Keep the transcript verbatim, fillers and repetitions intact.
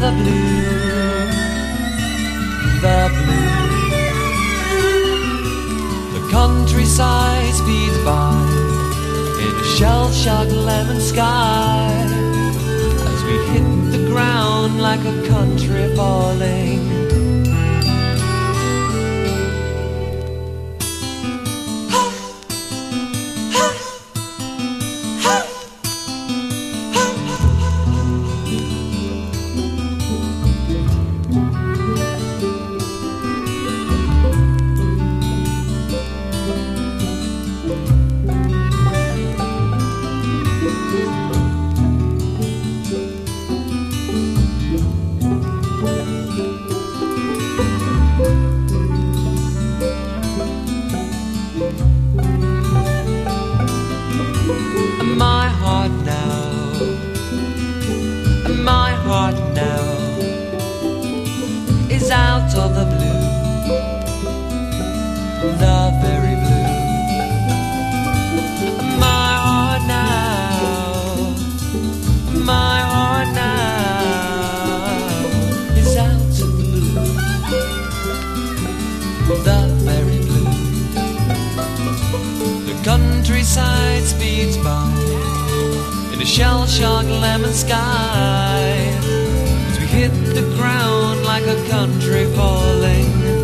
blue, the blue. The countryside speeds by in a shell-shocked lemon sky as we hit the ground like a country falling. My heart now, my heart now is out of the blue, the very blue. My heart now, my heart now is out of the blue, the very blue. The countryside speeds by in a shell-shocked lemon sky as we hit the ground like a country falling.